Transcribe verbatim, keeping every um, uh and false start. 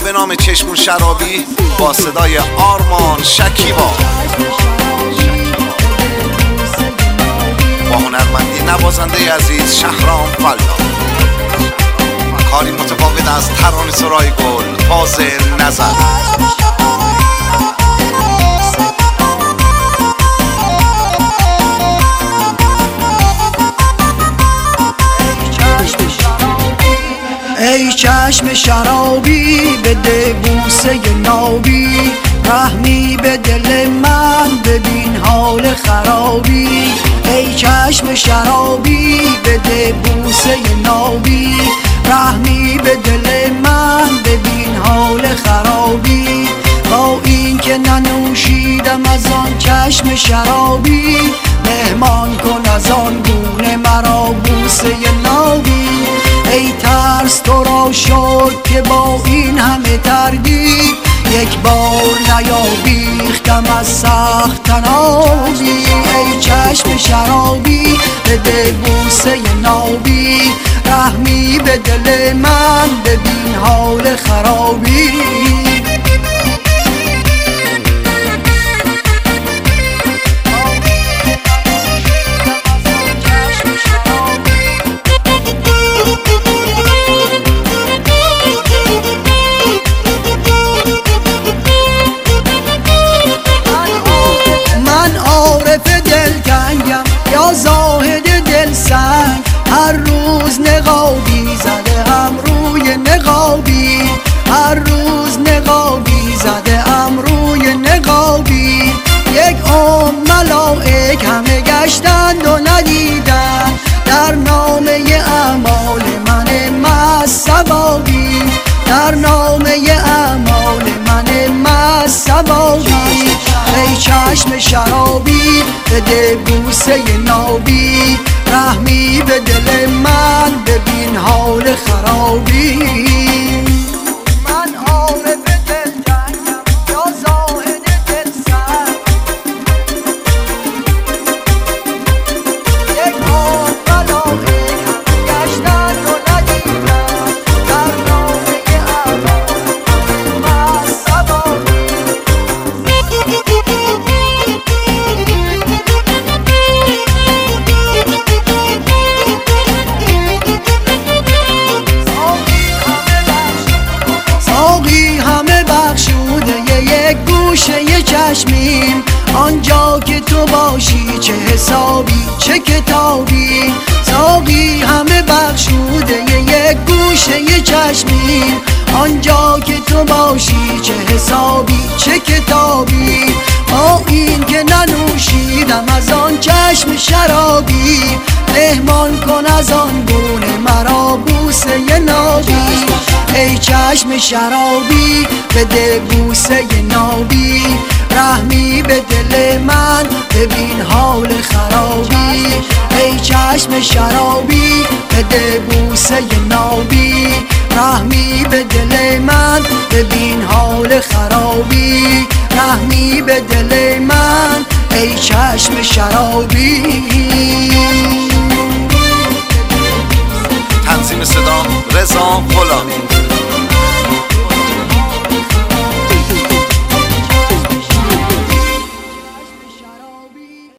به نام چشمون شرابی با صدای آرمان شکیبا، با هنرمندی نوازنده عزیز شهرام فلا. کاری متفاوت از ترانه سرای گل تازه نظر. ای چشم شرابی بده بوسه نابی، رحمی به دل من ببین حال خرابی. ای چشم شرابی بده بوسه نابی، رحمی به دل من ببین حال خرابی. با این که ننوشیدم از آن چشم شرابی، مهمان کن از آن گونه مرا بوسه نابی. ای ترس تو را شد که با این همه تردید، یک بار نیاویختم از سخت تنابی. ای چشم شرابی بده بوسه نابی، رحمی به دل من ببین حال خرابی. یا زاهد دل سنگ، هر روز نقابی زده ام روی نقابی، هر روز نقابی زده ام روی نقابی. یک عمر ملائک همه گشتند و ندیدند در نامه اعمال من مست ثوابی، در نامه اعمال من مست ثوابی. ای چشم شرابی بده بوسه نابی، رحمی به دل من ببین حال خرابی. من عارف دل جنگم یا زاهد دل سنگ، یک عمر ملائک همه گشتند و ندیدند در نامه اعمال من مست ثوابی. گوشه چشمیم آنجا که تو باشی، چه حسابی چه کتابی. ساقی همه بخشوده یک گوشه چشمیم آنجا که تو باشی، چه حسابی چه کتابی. با این که ننوشیدم از آن چشم شرابی، مهمان کن از آن گونه مرا بوسه نابی. ای چشم شرابی بده بوسه نابی، رحمی به دل من ببین حال خرابی. ای چشم شرابی بده بوسه نابی، رحمی به دل من ببین حال خرابی، رحمی به دل من ای چشم شرابی. تنظیم صدا رضا غلامی.